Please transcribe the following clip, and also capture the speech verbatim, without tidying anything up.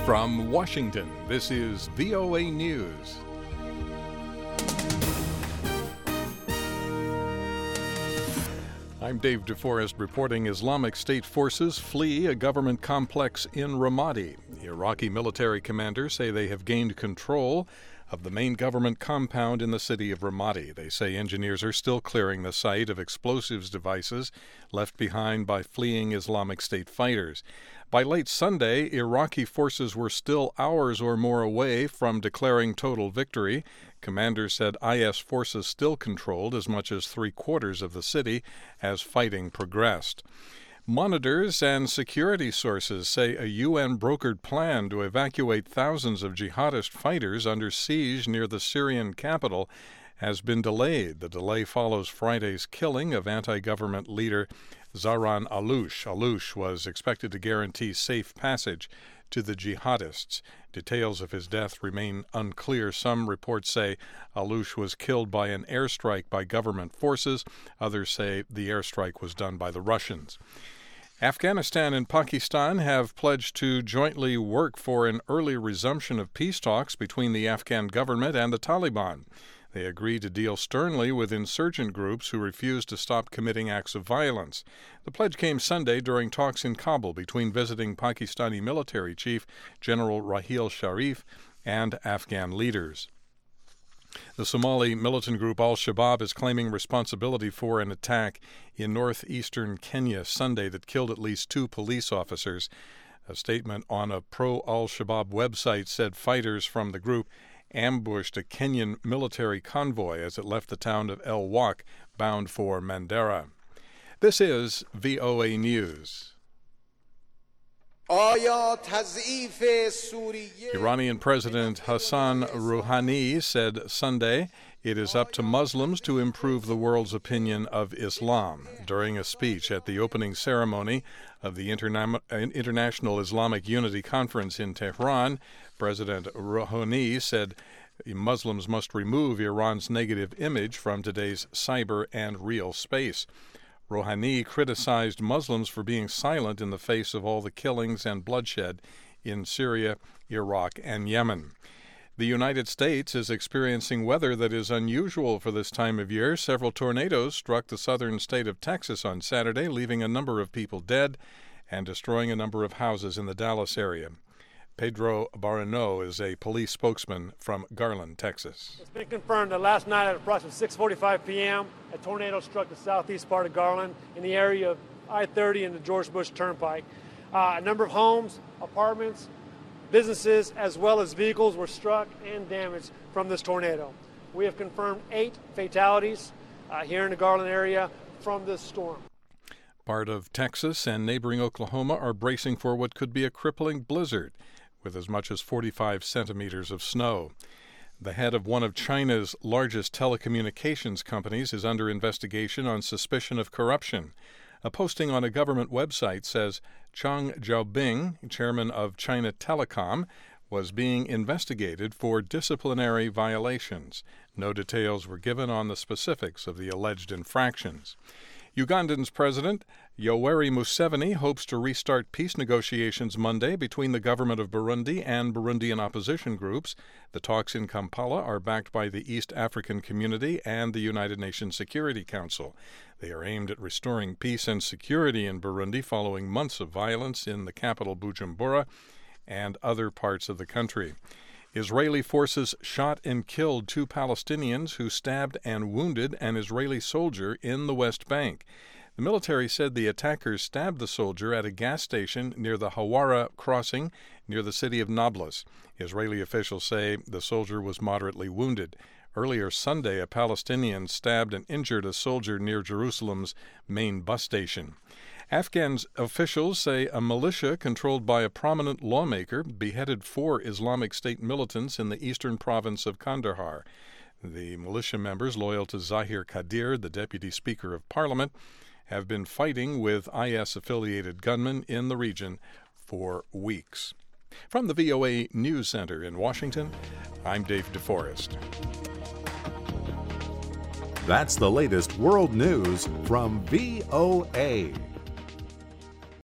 From Washington, this is V O A News. I'm Dave DeForest reporting Islamic State forces flee a government complex in Ramadi. Iraqi military commanders say they have gained control of the main government compound in the city of Ramadi. They say engineers are still clearing the site of explosives devices left behind by fleeing Islamic State fighters. By late Sunday, Iraqi forces were still hours or more away from declaring total victory. Commanders said I S forces still controlled as much as three-quarters of the city as fighting progressed. Monitors and security sources say a U N-brokered plan to evacuate thousands of jihadist fighters under siege near the Syrian capital has been delayed. The delay follows Friday's killing of anti-government leader Zahran Allouche. Allouche was expected to guarantee safe passage to the jihadists. Details of his death remain unclear. Some reports say Allouche was killed by an airstrike by government forces. Others say the airstrike was done by the Russians. Afghanistan and Pakistan have pledged to jointly work for an early resumption of peace talks between the Afghan government and the Taliban. They agreed to deal sternly with insurgent groups who refuse to stop committing acts of violence. The pledge came Sunday during talks in Kabul between visiting Pakistani military chief General Raheel Sharif and Afghan leaders. The Somali militant group Al-Shabaab is claiming responsibility for an attack in northeastern Kenya Sunday that killed at least two police officers. A statement on a pro-Al-Shabaab website said fighters from the group ambushed a Kenyan military convoy as it left the town of El Wak bound for Mandera. This is V O A News. Iranian President Hassan Rouhani said Sunday it is up to Muslims to improve the world's opinion of Islam. During a speech at the opening ceremony of the Interna- International Islamic Unity Conference in Tehran, President Rouhani said Muslims must remove Iran's negative image from today's cyber and real space. Rouhani criticized Muslims for being silent in the face of all the killings and bloodshed in Syria, Iraq, and Yemen. The United States is experiencing weather that is unusual for this time of year. Several tornadoes struck the southern state of Texas on Saturday, leaving a number of people dead and destroying a number of houses in the Dallas area. Pedro Barano is a police spokesman from Garland, Texas. It's been confirmed that last night at approximately six forty-five p.m., a tornado struck the southeast part of Garland in the area of I thirty and the George Bush Turnpike. Uh, a number of homes, apartments, businesses, as well as vehicles were struck and damaged from this tornado. We have confirmed eight fatalities uh, here in the Garland area from this storm. Part of Texas and neighboring Oklahoma are bracing for what could be a crippling blizzard, with as much as forty-five centimeters of snow. The head of one of China's largest telecommunications companies is under investigation on suspicion of corruption. A posting on a government website says Chang Xiaobing, chairman of China Telecom, was being investigated for disciplinary violations. No details were given on the specifics of the alleged infractions. Ugandan's President Yoweri Museveni hopes to restart peace negotiations Monday between the government of Burundi and Burundian opposition groups. The talks in Kampala are backed by the East African Community and the United Nations Security Council. They are aimed at restoring peace and security in Burundi following months of violence in the capital Bujumbura and other parts of the country. Israeli forces shot and killed two Palestinians who stabbed and wounded an Israeli soldier in the West Bank. The military said the attackers stabbed the soldier at a gas station near the Hawara crossing near the city of Nablus. Israeli officials say the soldier was moderately wounded. Earlier Sunday, a Palestinian stabbed and injured a soldier near Jerusalem's main bus station. Afghan officials say a militia controlled by a prominent lawmaker beheaded four Islamic State militants in the eastern province of Kandahar. The militia members, loyal to Zahir Qadir, the deputy speaker of parliament, have been fighting with I S-affiliated gunmen in the region for weeks. From the V O A News Center in Washington, I'm Dave DeForest. That's the latest world news from V O A.